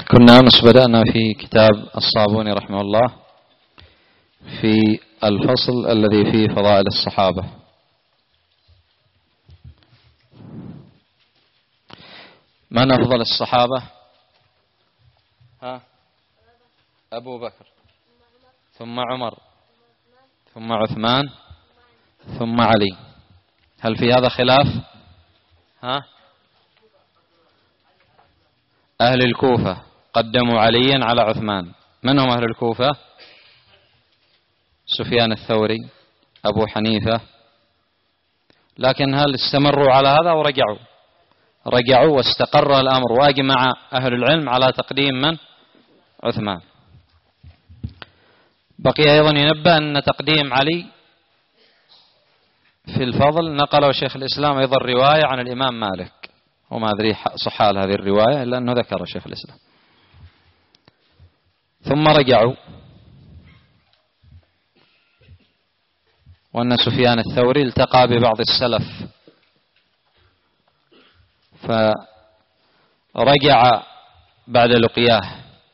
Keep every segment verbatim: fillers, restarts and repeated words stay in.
كنا أمس بدأنا في كتاب الصابوني رحمه الله في الفصل الذي فيه فضائل الصحابة. من أفضل الصحابة؟ ها؟ أبو بكر، ثم عمر، ثم عثمان، ثم علي. هل في هذا خلاف؟ ها؟ أهل الكوفة قدموا عليا على عثمان. من هم أهل الكوفة؟ سفيان الثوري، أبو حنيفة. لكن هل استمروا على هذا أو رجعوا؟ رجعوا واستقر الأمر وأجمع أهل العلم على تقديم من؟ عثمان. بقي أيضا ينبه أن تقديم علي في الفضل نقله شيخ الإسلام أيضا رواية عن الإمام مالك، وما أدري صحال هذه الرواية إلا أنه ذكر شيخ الإسلام. ثم رجعوا، وأن سفيان الثوري التقى ببعض السلف فرجع بعد لقياه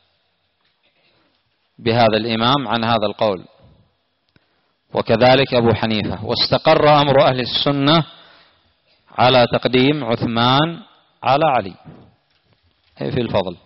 بهذا الإمام عن هذا القول، وكذلك أبو حنيفة. واستقر أمر أهل السنة على تقديم عثمان على علي في الفضل.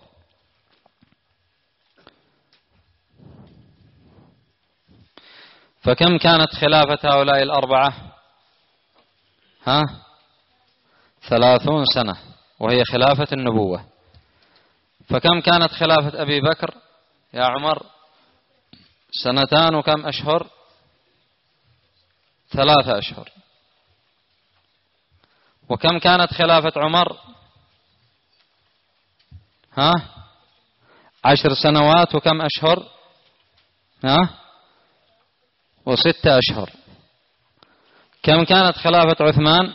فكم كانت خلافة هؤلاء الأربعة؟ ها؟ ثلاثون سنة، وهي خلافة النبوة. فكم كانت خلافة أبي بكر يا عمر؟ سنتان وكم أشهر؟ ثلاثة أشهر. وكم كانت خلافة عمر؟ ها؟ عشر سنوات وكم أشهر؟ ها؟ وستة أشهر. كم كانت خلافة عثمان؟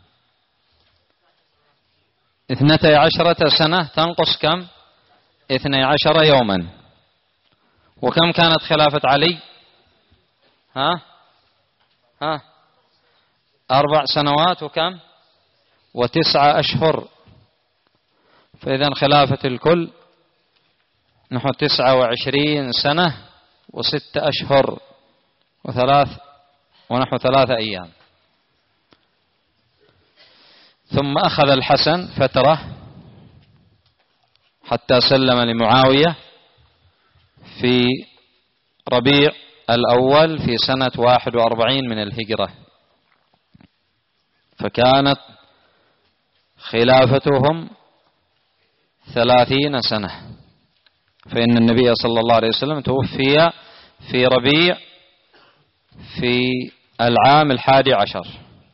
اثنتي عشرة سنة تنقص كم؟ اثني عشر يوما. وكم كانت خلافة علي؟ ها؟ ها؟ أربع سنوات وكم؟ وتسعة أشهر. فإذا خلافة الكل نحو تسعة وعشرين سنة وستة أشهر وثلاث ونحو ثلاثة أيام. ثم أخذ الحسن فترة حتى سلم لمعاوية في ربيع الأول في سنة واحد وأربعين من الهجرة. فكانت خلافتهم ثلاثين سنة، فإن النبي صلى الله عليه وسلم توفي في ربيع في العام الحادي عشر.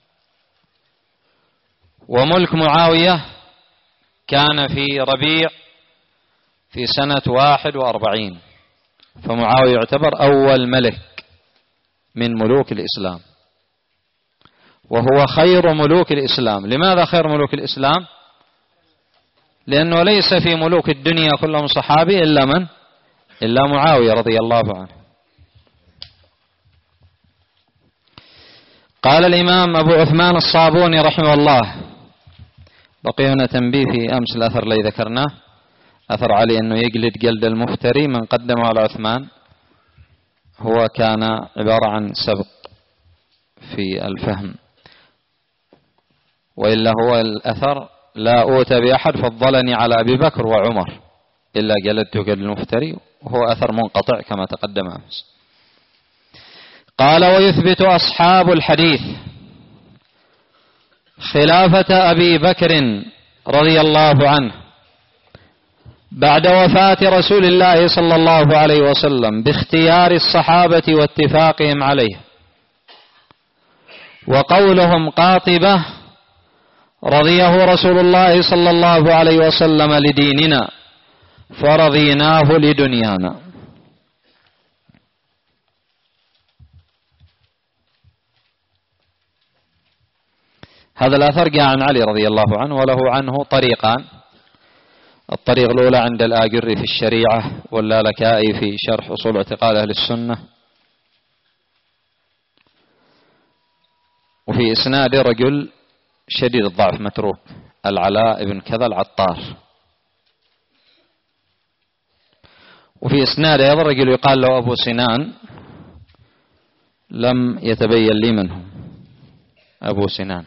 وملك معاوية كان في ربيع في سنة واحد وأربعين، فمعاوية يعتبر أول ملك من ملوك الإسلام، وهو خير ملوك الإسلام. لماذا خير ملوك الإسلام؟ لأنه ليس في ملوك الدنيا كلهم صحابي إلا من؟ إلا معاوية رضي الله عنه. قال الإمام أبو عثمان الصابوني رحمه الله، بقي هنا تنبيه في أمس الأثر الذي ذكرناه، أثر علي أنه يجلد جلد المفتري من قدمه على عثمان، هو كان عبارة عن سبق في الفهم، وإلا هو الأثر لا أوتى بأحد فضلني على أبي بكر وعمر إلا جلدت جلد المفتري، وهو أثر منقطع كما تقدم أمس. قال: ويثبت أصحاب الحديث خلافة أبي بكر رضي الله عنه بعد وفاة رسول الله صلى الله عليه وسلم باختيار الصحابة واتفاقهم عليه، وقولهم قاطبة رضيه رسول الله صلى الله عليه وسلم لديننا فرضيناه لدنيانا. هذا الأثر جاء عن علي رضي الله عنه، وله عنه طريقان. الطريق الأولى عند الآجري في الشريعة، واللالكائي في شرح أصول اعتقاد أهل السنة. وفي إسناد رجل شديد الضعف متروك، العلاء بن كذا العطار. وفي إسناد أيضا رجل يقال له أبو سنان، لم يتبين لي منه أبو سنان.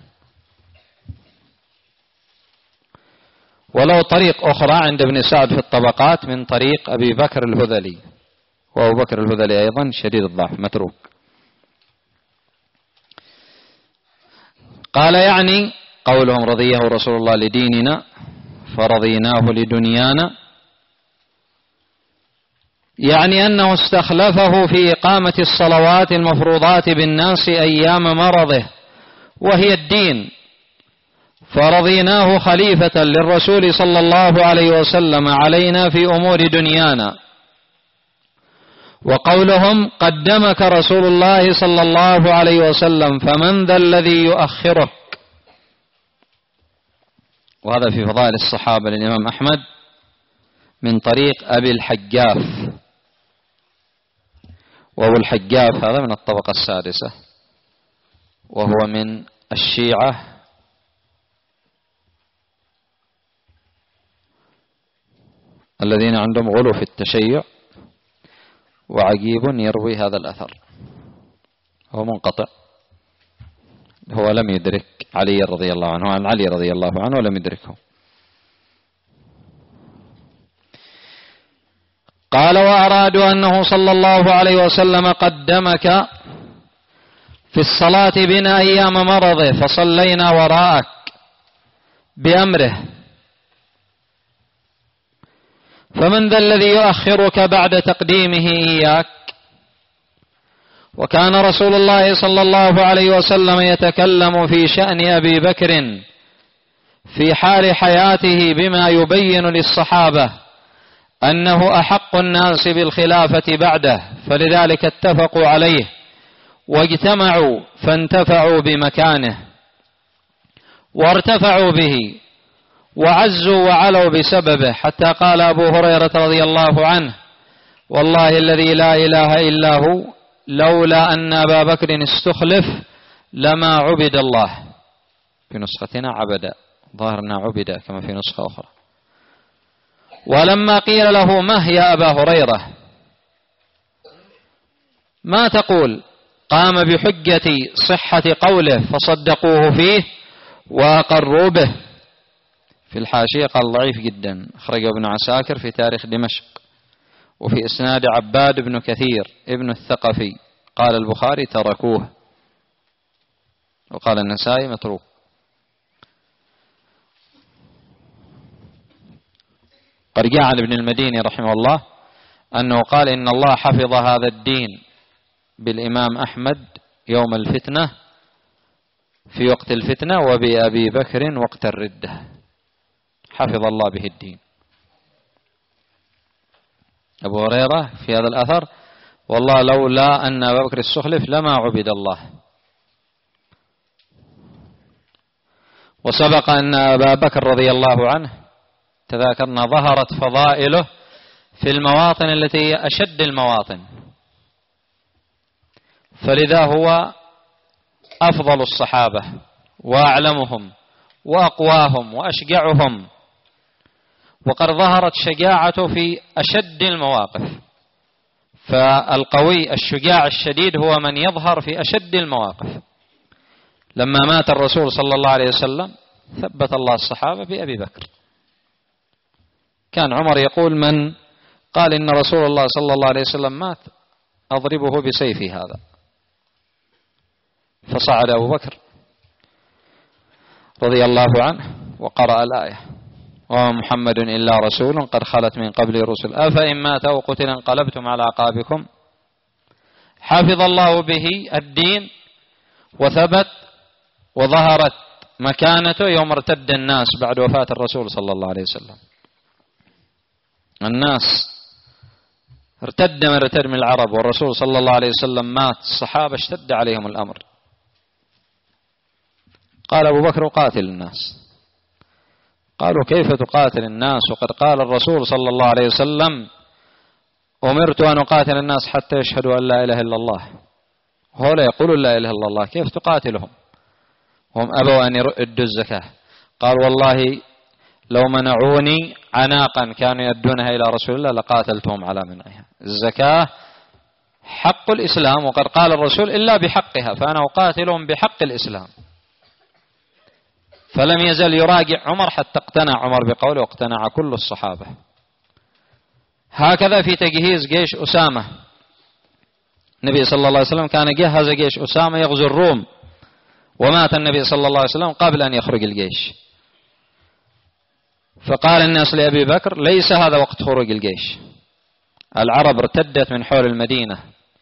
ولو طريق أخرى عند ابن سعد في الطبقات من طريق أبي بكر الهذلي، وأبو بكر الهذلي أيضا شديد الضعف متروك. قال يعني قولهم رضيه رسول الله لديننا فرضيناه لدنيانا، يعني أنه استخلفه في إقامة الصلوات المفروضات بالناس أيام مرضه وهي الدين، فرضيناه خليفة للرسول صلى الله عليه وسلم علينا في أمور دنيانا. وقولهم قدمك رسول الله صلى الله عليه وسلم فمن ذا الذي يؤخرك، وهذا في فضائل الصحابة للإمام أحمد من طريق أبي الحجاف، وأبو الحجاف هذا من الطبقة السادسة، وهو من الشيعة الذين عندهم غلو في التشيع، وعجيب يروي هذا الأثر، هو منقطع، هو لم يدرك علي رضي الله عنه عن علي رضي الله عنه ولم يدركه. قال وأرادوا أنه صلى الله عليه وسلم قدمك في الصلاة بنا أيام مرضه فصلينا وراءك بأمره، فمن ذا الذي يؤخرك بعد تقديمه إياك. وكان رسول الله صلى الله عليه وسلم يتكلم في شأن أبي بكر في حال حياته بما يبين للصحابة أنه أحق الناس بالخلافة بعده، فلذلك اتفقوا عليه واجتمعوا فانتفعوا بمكانه وارتفعوا به وعزوا وعلوا بسببه، حتى قال أبو هريرة رضي الله عنه والله الذي لا إله إلا هو لولا أن أبا بكر استخلف لما عبد الله، في نسختنا عبد، ظاهرنا عبد كما في نسخة أخرى. ولما قيل له ما يا أبا هريرة ما تقول، قام بحجة صحة قوله فصدقوه فيه وأقروا به. في الحاشية قال ضعيف جدا، أخرجه ابن عساكر في تاريخ دمشق، وفي إسناد عباد بن كثير ابن الثقفي، قال البخاري تركوه، وقال النسائي متروك. قد جاء عن ابن المديني رحمه الله أنه قال إن الله حفظ هذا الدين بالإمام أحمد يوم الفتنة في وقت الفتنة وبأبي بكر وقت الردة، حفظ الله به الدين. أبو هريرة في هذا الأثر والله لولا أن أبا بكر استخلف لما عبد الله. وسبق أن أبا بكر رضي الله عنه تذاكرنا ظهرت فضائله في المواطن التي هي أشد المواطن، فلذا هو أفضل الصحابة وأعلمهم وأقواهم وأشجعهم، وقد ظهرت شجاعته في أشد المواقف، فالقوي الشجاع الشديد هو من يظهر في أشد المواقف. لما مات الرسول صلى الله عليه وسلم ثبت الله الصحابة بأبي بكر. كان عمر يقول من قال إن رسول الله صلى الله عليه وسلم مات أضربه بسيفي هذا، فصعد أبو بكر رضي الله عنه وقرأ الآية وما محمد إلا رسول قد خلت من قبل رسل أفإن مات أو قتل انقلبتم على أعقابكم. حفظ الله به الدين وثبت، وظهرت مكانته يوم ارتد الناس بعد وفاة الرسول صلى الله عليه وسلم. الناس ارتد من ارتد من العرب، والرسول صلى الله عليه وسلم مات، الصحابة اشتد عليهم الأمر. قال أبو بكر قاتل الناس. قالوا كيف تقاتل الناس وقد قال الرسول صلى الله عليه وسلم أمرت أن أقاتل الناس حتى يشهدوا أن لا إله إلا الله، هؤلاء يقولون لا إله إلا الله، كيف تقاتلهم؟ هم أبوا أن يردوا الزكاة. قال والله لو منعوني عناقا كانوا يدونها إلى رسول الله لقاتلتهم على منعها. الزكاة حق الإسلام، وقد قال الرسول إلا بحقها، فأنا أقاتلهم بحق الإسلام. فلم يزل يراجع عمر حتى اقتنع عمر بقوله، واقتنع كل الصحابة. هكذا في تجهيز جيش أسامة، النبي صلى الله عليه وسلم كان جهز جيش أسامة يغزو الروم، ومات النبي صلى الله عليه وسلم قبل أن يخرج الجيش. فقال الناس لأبي بكر: ليس هذا وقت خروج الجيش، العرب ارتدت من حول المدينة،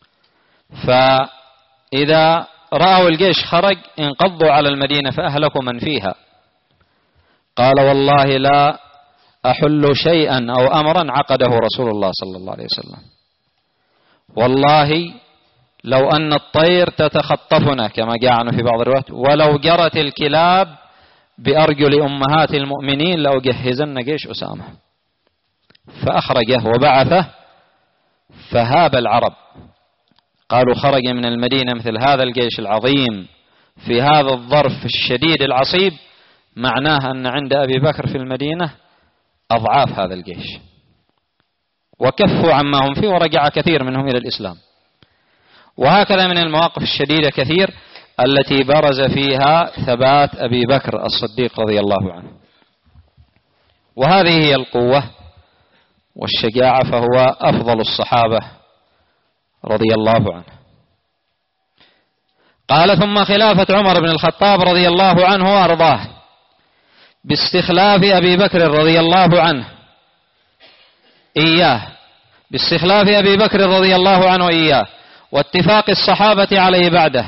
فإذا رأوا الجيش خرج انقضوا على المدينة فأهلكوا من فيها. قال: والله لا أحل شيئا أو أمرا عقده رسول الله صلى الله عليه وسلم، والله لو أن الطير تتخطفنا كما جاء عنه في بعض الروايات، ولو جرت الكلاب بأرجل أمهات المؤمنين لأجهزن جيش أسامة. فأخرجه وبعثه، فهاب العرب، قالوا: خرج من المدينة مثل هذا الجيش العظيم في هذا الظرف الشديد العصيب، معناه أن عند أبي بكر في المدينة أضعاف هذا الجيش. وكفوا عما هم فيه، ورجع كثير منهم إلى الإسلام. وهكذا من المواقف الشديدة كثير التي برز فيها ثبات أبي بكر الصديق رضي الله عنه. وهذه هي القوة والشجاعة، فهو أفضل الصحابة رضي الله عنه. قال: ثم خلافة عمر بن الخطاب رضي الله عنه وأرضاه باستخلاف أبي بكر رضي الله عنه إياه باستخلاف أبي بكر رضي الله عنه إياه واتفاق الصحابة عليه بعده،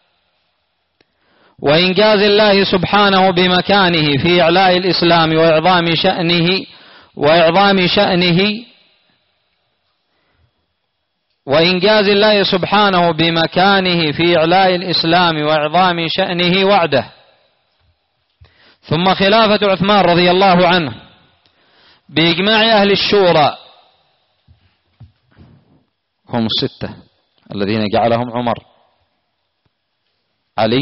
وإنجاز الله سبحانه بمكانه في إعلاء الإسلام وإعظام شأنه وإعظام شأنه وإنجاز الله سبحانه بمكانه في إعلاء الإسلام وإعظام شأنه وعده. ثم خلافة عثمان رضي الله عنه بإجماع أهل الشورى، هم الستة الذين جعلهم عمر: علي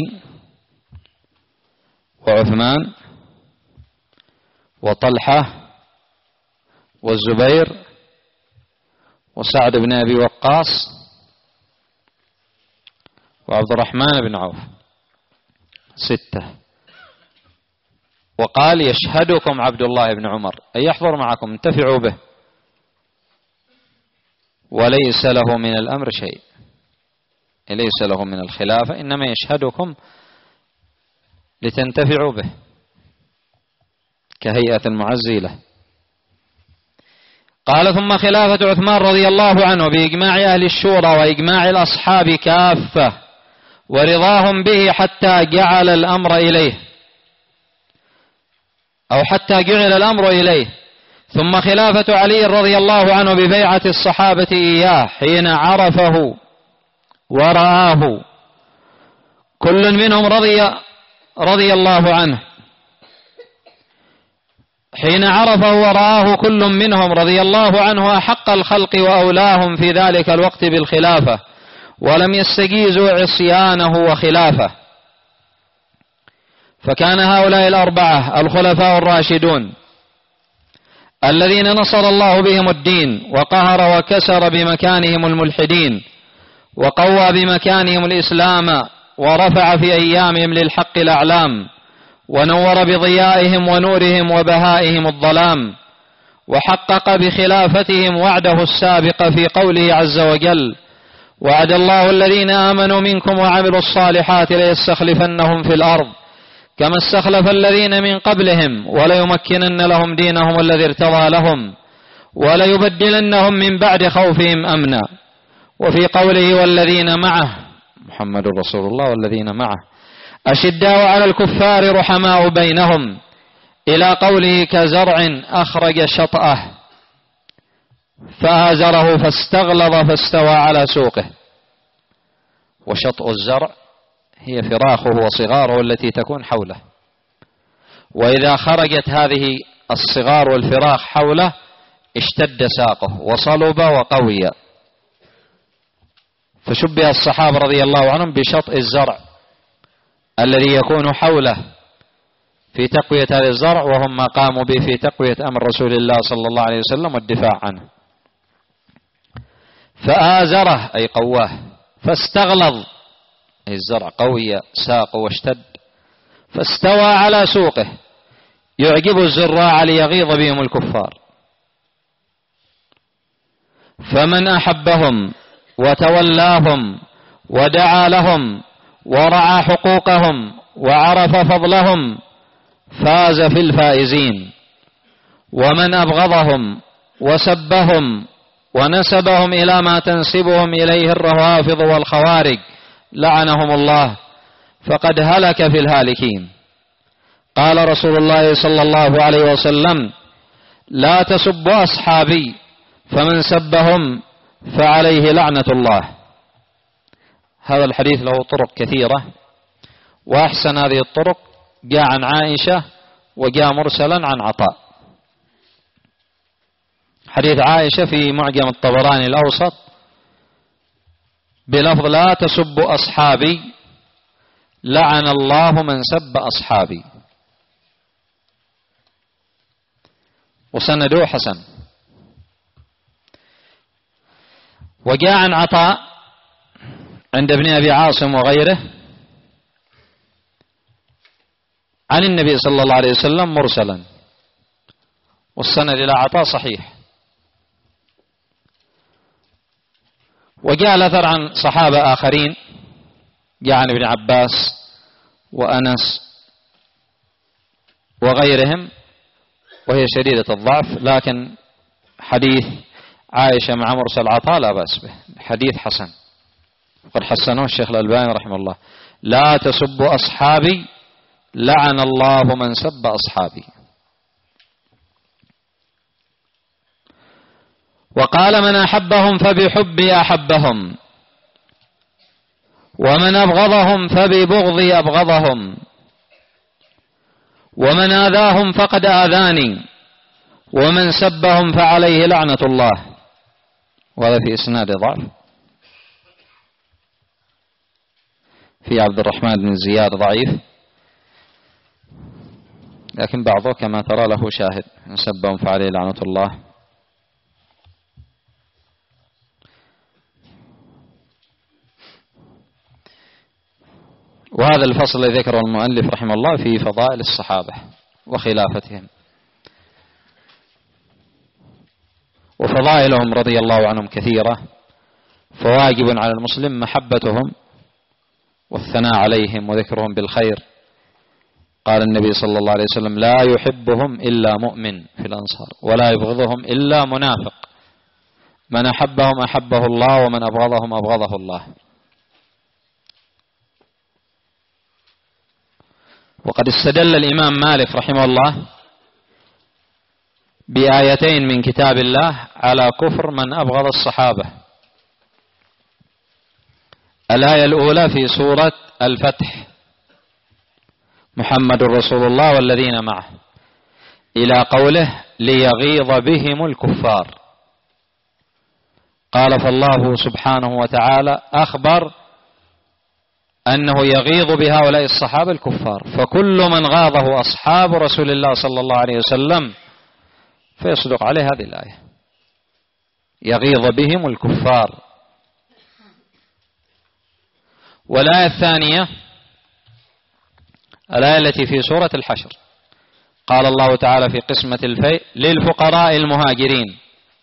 وعثمان وطلحة والزبير وسعد بن أبي وقاص وعبد الرحمن بن عوف، ستة. وقال: يشهدكم عبد الله بن عمر، أي يحضر معكم، انتفعوا به، وليس له من الأمر شيء، ليس له من الخلافة، إنما يشهدكم لتنتفعوا به كهيئة المعزي له. قال: ثم خلافة عثمان رضي الله عنه بإجماع أهل الشورى وإجماع الأصحاب كافة ورضاهم به حتى جعل الأمر إليه أو حتى جعل الأمر إليه. ثم خلافة علي رضي الله عنه ببيعة الصحابة إياه حين عرفه ورآه، كل منهم رضي رضي الله عنه حين عرفه ورآه كل منهم رضي الله عنه أحق الخلق وأولاهم في ذلك الوقت بالخلافة، ولم يستجيزوا عصيانه وخلافه. فكان هؤلاء الأربعة الخلفاء الراشدون الذين نصر الله بهم الدين وقهر وكسر بمكانهم الملحدين وقوى بمكانهم الإسلام ورفع في أيامهم للحق الأعلام ونور بضيائهم ونورهم وبهائهم الظلام، وحقق بخلافتهم وعده السابق في قوله عز وجل: وعد الله الذين آمنوا منكم وعملوا الصالحات ليستخلفنهم في الأرض كما استخلف الذين من قبلهم وليمكنن لهم دينهم الذي ارتضى لهم وليبدلنهم من بعد خوفهم أمنا. وفي قوله: والذين معه، محمد رسول الله والذين معه، أشداء على الكفار رحماء بينهم، إلى قوله: كزرع أخرج شطأه فآزره فاستغلظ فاستوى على سوقه. وشطء الزرع هي فراخه وصغاره التي تكون حوله، وإذا خرجت هذه الصغار والفراخ حوله اشتد ساقه وصلب وقوي. فشبه الصحابة رضي الله عنهم بشطء الزرع الذي يكون حوله في تقوية هذا الزرع، وهم ما قاموا به في تقوية أمر رسول الله صلى الله عليه وسلم والدفاع عنه. فآزره أي قواه، فاستغلظ أي الزرع قوي ساق واشتد، فاستوى على سوقه يعجب الزراع ليغيظ بهم الكفار. فمن أحبهم وتولاهم ودعا لهم ورعى حقوقهم وعرف فضلهم فاز في الفائزين، ومن أبغضهم وسبهم ونسبهم إلى ما تنسبهم إليه الروافض والخوارج لعنهم الله فقد هلك في الهالكين. قال رسول الله صلى الله عليه وسلم: لا تسبوا أصحابي فمن سبهم فعليه لعنة الله. هذا الحديث له طرق كثيرة، وأحسن هذه الطرق جاء عن عائشة وجاء مرسلا عن عطاء. حديث عائشة في معجم الطبراني الأوسط بلفظ: لا تسبوا أصحابي لعن الله من سب أصحابي، وسنده حسن. وجاء عن عطاء عند ابن أبي عاصم وغيره عن النبي صلى الله عليه وسلم مرسلا، والسند إلى عطاء صحيح. وجاء الأثر عن صحابة آخرين، جاء عن ابن عباس وأنس وغيرهم، وهي شديدة الضعف، لكن حديث عائشة مع مرسل عطاء لا بأس به، حديث حسن وقد حسنه الشيخ الألباني رحمه الله: لا تسبوا أصحابي لعن الله من سب أصحابي. وقال: من أحبهم فبحبي أحبهم، ومن أبغضهم فببغضي أبغضهم، ومن آذاهم فقد آذاني، ومن سبهم فعليه لعنة الله. وهذا في إسناد ضعف، في عبد الرحمن بن زياد ضعيف، لكن بعضه كما ترى له شاهد: من سبهم فعليه لعنة الله. وهذا الفصل الذي ذكره المؤلف رحمه الله في فضائل الصحابة وخلافتهم، وفضائلهم رضي الله عنهم كثيرة، فواجب على المسلم محبتهم والثناء عليهم وذكرهم بالخير. قال النبي صلى الله عليه وسلم: لا يحبهم إلا مؤمن في الأنصار، ولا يبغضهم إلا منافق، من أحبهم أحبه الله، ومن أبغضهم أبغضه الله. وقد استدل الإمام مالك رحمه الله بآيتين من كتاب الله على كفر من أبغض الصحابة. الآية الأولى في سورة الفتح: محمد رسول الله والذين معه، إلى قوله: ليغيظ بهم الكفار. قال: فالله سبحانه وتعالى أخبر أنه يغيظ بهؤلاء الصحابة الكفار، فكل من غاضه أصحاب رسول الله صلى الله عليه وسلم فيصدق عليه هذه الآية: يغيظ بهم الكفار. والآية الثانية الآية التي في سورة الحشر، قال الله تعالى في قسمة الفيء: للفقراء المهاجرين،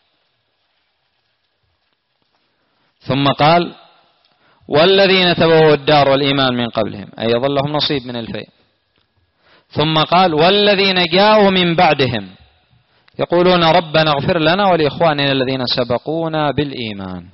ثم قال: والذين تبوأوا الدار والإيمان من قبلهم، أي يظل لهم نصيب من الفيء. ثم قال: والذين جاءوا من بعدهم يقولون ربنا اغفر لنا ولإخواننا الذين سبقونا بالإيمان.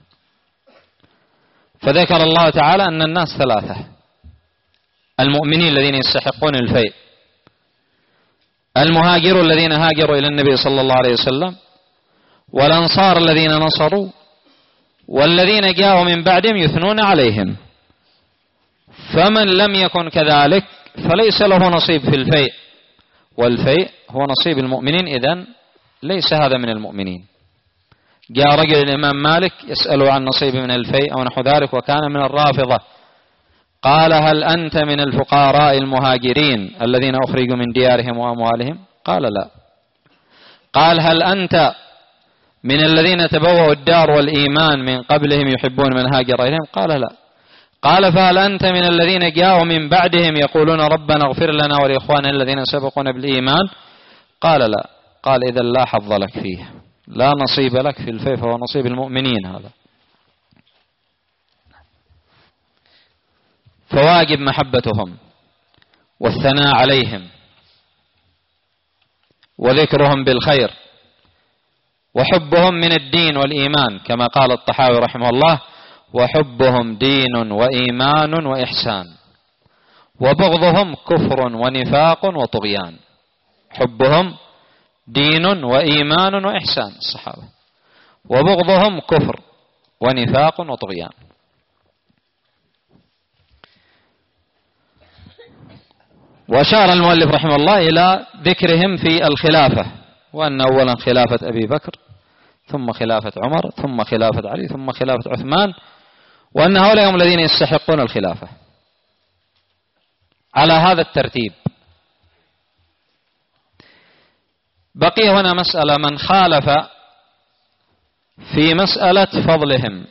فذكر الله تعالى أن الناس ثلاثة: المؤمنين الذين يستحقون الفيء، المهاجرون الذين هاجروا إلى النبي صلى الله عليه وسلم، والأنصار الذين نصروا، والذين جاءوا من بعدهم يثنون عليهم. فمن لم يكن كذلك فليس له نصيب في الفيء، والفيء هو نصيب المؤمنين، إذن ليس هذا من المؤمنين. جاء رجل الإمام مالك يسأله عن نصيب من الفيء أو نحو ذلك، وكان من الرافضة، قال هل أنت من الفقراء المهاجرين الذين أخرجوا من ديارهم وأموالهم؟ قال لا. قال هل أنت من الذين تبوأوا الدار والإيمان من قبلهم يحبون من هاجر إليهم؟ قال لا. قال فهل أنت من الذين جاءوا من بعدهم يقولون ربنا اغفر لنا ولإخواننا الذين سبقونا بالإيمان؟ قال لا. قال إذا لا حظ لك فيه، لا نصيب لك في الفيء، فهو نصيب المؤمنين هذا. فواجب محبتهم والثناء عليهم وذكرهم بالخير وحبهم من الدين والإيمان، كما قال الطحاوي رحمه الله: وحبهم دين وإيمان وإحسان، وبغضهم كفر ونفاق وطغيان. حبهم دين وإيمان وإحسان الصحابة، وبغضهم كفر ونفاق وطغيان. وأشار المؤلف رحمه الله إلى ذكرهم في الخلافة، وأن أولا خلافة أبي بكر، ثم خلافة عمر، ثم خلافة علي، ثم خلافة عثمان، وأن هؤلاء هم الذين يستحقون الخلافة على هذا الترتيب. بقي هنا مسألة: من خالف في مسألة فضلهم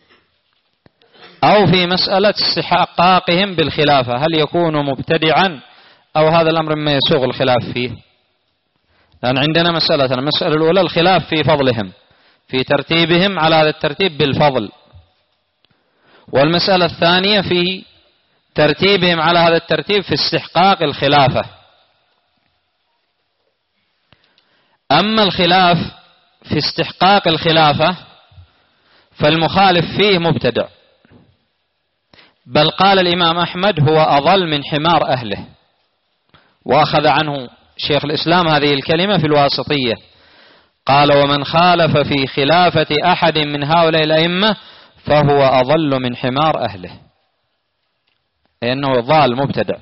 أو في مسألة استحقاقهم بالخلافة، هل يكون مبتدعا أو هذا الأمر مما يسوغ الخلاف فيه؟ لأن عندنا مسألة: المسألة الأولى الخلاف في فضلهم، في ترتيبهم على هذا الترتيب بالفضل، والمسألة الثانية في ترتيبهم على هذا الترتيب في استحقاق الخلافة. أما الخلاف في استحقاق الخلافة فالمخالف فيه مبتدع، بل قال الإمام أحمد: هو أضل من حمار أهله، وأخذ عنه شيخ الإسلام هذه الكلمة في الواسطية، قال: ومن خالف في خلافة أحد من هؤلاء الأئمة فهو أضل من حمار أهله، لأنه ضال مبتدع.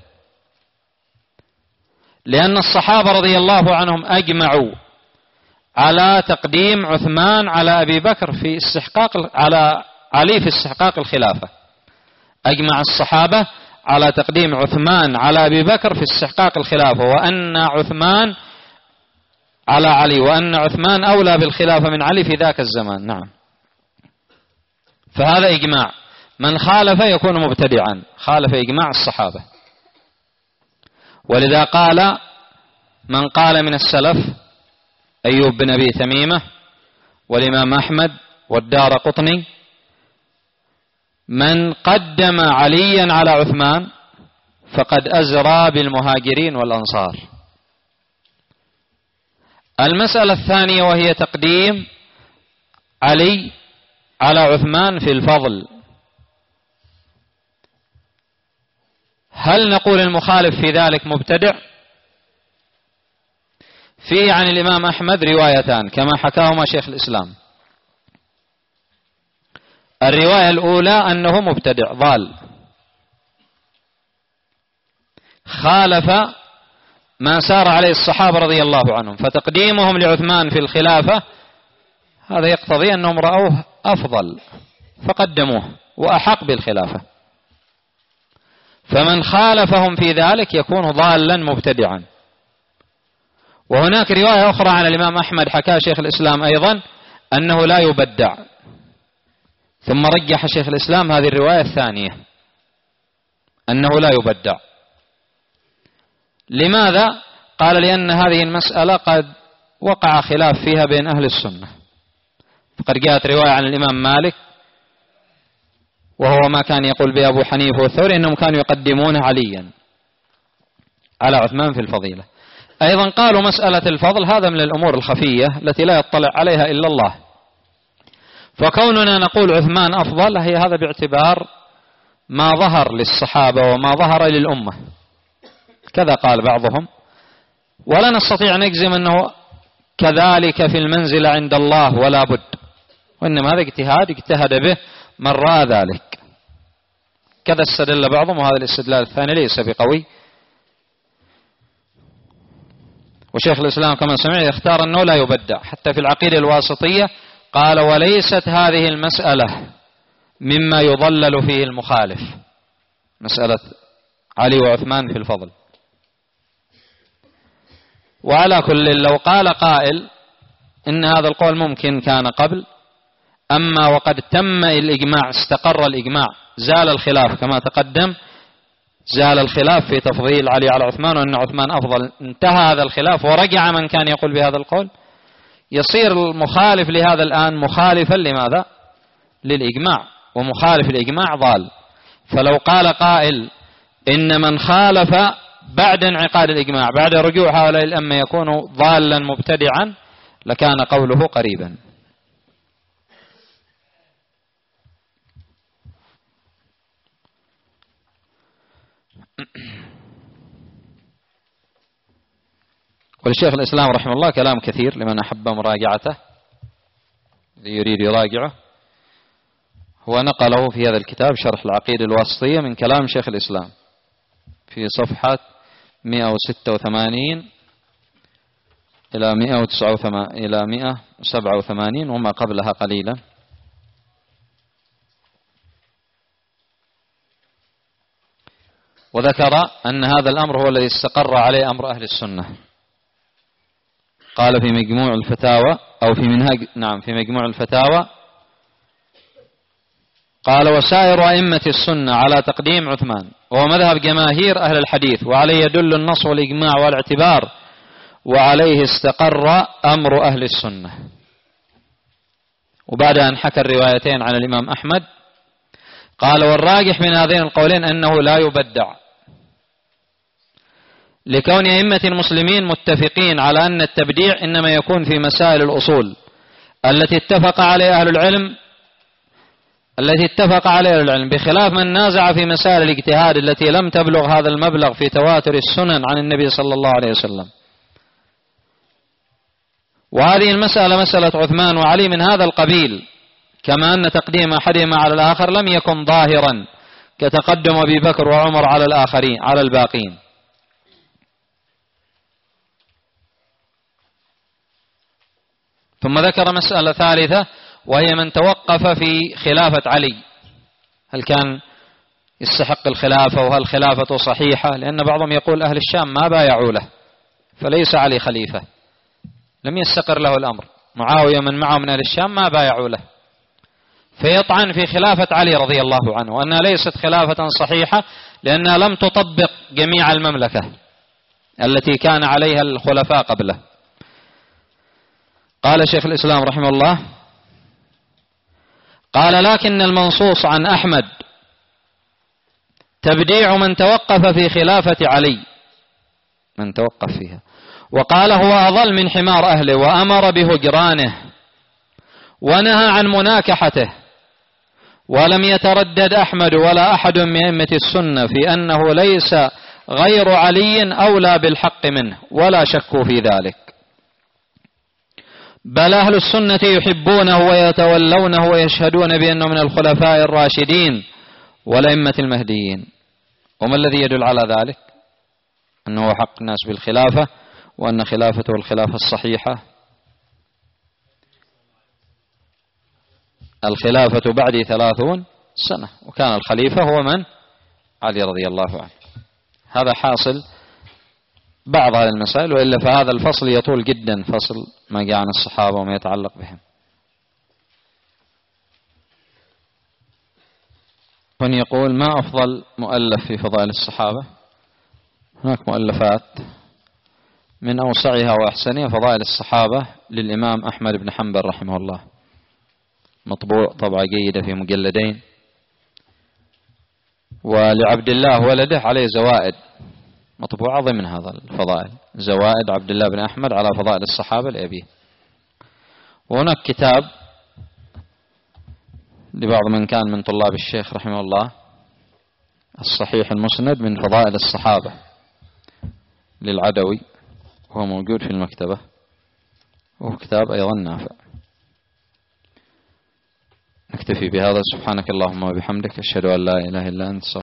لأن الصحابة رضي الله عنهم أجمعوا على تقديم عثمان على أبي بكر في استحقاق على علي في استحقاق الخلافة. أجمع الصحابة على تقديم عثمان على أبي بكر في استحقاق الخلافة، وأن عثمان على علي، وأن عثمان أولى بالخلافة من علي في ذاك الزمان. نعم، فهذا إجماع. من خالف يكون مبتدعا، خالف إجماع الصحابة. ولذا قال من قال من السلف أيوب بن أبي تميمة والإمام أحمد والدار قطني: من قدم عليا على عثمان فقد أزرى بالمهاجرين والأنصار. المسألة الثانية وهي تقديم علي على عثمان في الفضل، هل نقول المخالف في ذلك مبتدع؟ فيه عن الإمام أحمد روايتان كما حكاهما شيخ الإسلام. الرواية الأولى أنه مبتدع ضال، خالف ما سار عليه الصحابة رضي الله عنهم، فتقديمهم لعثمان في الخلافة هذا يقتضي أنهم رأوه أفضل فقدموه وأحق بالخلافة، فمن خالفهم في ذلك يكون ضالا مبتدعا. وهناك رواية أخرى عن الإمام أحمد حكى شيخ الإسلام أيضا أنه لا يبدع، ثم رجح شيخ الإسلام هذه الرواية الثانية أنه لا يبدع. لماذا؟ قال: لأن هذه المسألة قد وقع خلاف فيها بين أهل السنة، فقد جاءت رواية عن الإمام مالك وهو ما كان يقول به أبو حنيفة والثوري أنهم كانوا يقدمون عليا على عثمان في الفضيلة. أيضا قالوا مسألة الفضل هذا من الأمور الخفية التي لا يطلع عليها إلا الله، فكوننا نقول عثمان أفضل هي هذا باعتبار ما ظهر للصحابة وما ظهر للأمة، كذا قال بعضهم، ولا نستطيع نجزم أنه كذلك في المنزل عند الله ولا بد، وإنما هذا اجتهاد اجتهد به من رأى ذلك، كذا استدل بعضهم، وهذا الاستدلال الثاني ليس بقوي. وشيخ الإسلام كما سمعت اختار أنه لا يبدع، حتى في العقيدة الواسطية قال: وليست هذه المسألة مما يضلل فيه المخالف، مسألة علي وعثمان في الفضل. وعلى كل، لو قال قائل إن هذا القول ممكن كان قبل، أما وقد تم الإجماع، استقر الإجماع، زال الخلاف كما تقدم، زال الخلاف في تفضيل علي على عثمان وأن عثمان أفضل، انتهى هذا الخلاف ورجع من كان يقول بهذا القول، يصير المخالف لهذا الآن مخالفا لماذا؟ للإجماع، ومخالف الإجماع ضال. فلو قال قائل إن من خالف بعد انعقاد الإجماع بعد رجوع هؤلاء الأمة يكون ضالا مبتدعا لكان قوله قريبا. ولشيخ الإسلام رحمه الله كلام كثير لمن أحب مراجعته، يريد يراجعه، هو نقله في هذا الكتاب شرح العقيدة الواسطية من كلام شيخ الإسلام في صفحة مئة وستة وثمانين إلى مئة وسبعة وثمانين وما قبلها قليلا. وذكر أن هذا الأمر هو الذي استقر عليه أمر أهل السنة. قال في مجموع الفتاوى أو في منهاج، نعم في مجموع الفتاوى، قال وسائر أئمة السنة على تقديم عثمان، وهو مذهب جماهير أهل الحديث، وعليه يدل النص والإجماع والاعتبار، وعليه استقر أمر أهل السنة. وبعد أن حكى الروايتين عن الإمام أحمد قال والراجح من هذين القولين أنه لا يبدع، لكون أئمة المسلمين متفقين على أن التبديع إنما يكون في مسائل الأصول التي اتفق عليها أهل العلم التي اتفق عليها العلم، بخلاف من نازع في مسائل الاجتهاد التي لم تبلغ هذا المبلغ في تواتر السنن عن النبي صلى الله عليه وسلم. وهذه المسألة مسألة عثمان وعلي من هذا القبيل، كما أن تقديم أحدهما على الآخر لم يكن ظاهرا كتقدم أبي بكر وعمر على الآخرين على الباقين. ثم ذكر مسألة ثالثة وهي من توقف في خلافة علي، هل كان يستحق الخلافة وهل خلافته صحيحة؟ لأن بعضهم يقول أهل الشام ما بايعوا له فليس علي خليفة، لم يستقر له الأمر، معاوية من معه من أهل الشام ما بايعوا له، فيطعن في خلافة علي رضي الله عنه وأنها ليست خلافة صحيحة لأنها لم تطبق جميع المملكة التي كان عليها الخلفاء قبله. قال شيخ الإسلام رحمه الله قال لكن المنصوص عن أحمد تبديع من توقف في خلافة علي، من توقف فيها، وقال هو أضل من حمار أهله وأمر بهجرانه ونهى عن مناكحته، ولم يتردد أحمد ولا أحد من أئمة السنة في أنه ليس غير علي أولى بالحق منه ولا شكوا في ذلك، بل أهل السنة يحبونه ويتولونه ويشهدون بأنه من الخلفاء الراشدين والأئمة المهديين. وما الذي يدل على ذلك؟ أنه حق الناس بالخلافة وأن خلافته الخلافة الصحيحة. الخلافة بعد ثلاثون سنة وكان الخليفة هو من؟ علي رضي الله عنه. هذا حاصل بعض هذه المسائل، وإلا فهذا الفصل يطول جدا، فصل ما جاء عن الصحابة وما يتعلق بهم. من يقول ما أفضل مؤلف في فضائل الصحابة؟ هناك مؤلفات من أوسعها وأحسنها فضائل الصحابة للإمام أحمد بن حنبل رحمه الله، مطبوع طبعة جيدة في مجلدين، ولعبد الله ولده عليه زوائد مطبوعة ضمن هذا الفضائل، زوائد عبد الله بن أحمد على فضائل الصحابة لأبيه. وهناك كتاب لبعض من كان من طلاب الشيخ رحمه الله الصحيح المسند من فضائل الصحابة للعدوي، وهو موجود في المكتبة، وهو كتاب أيضا نافع. نكتفي بهذا، سبحانك اللهم وبحمدك، أشهد أن لا إله إلا أنت.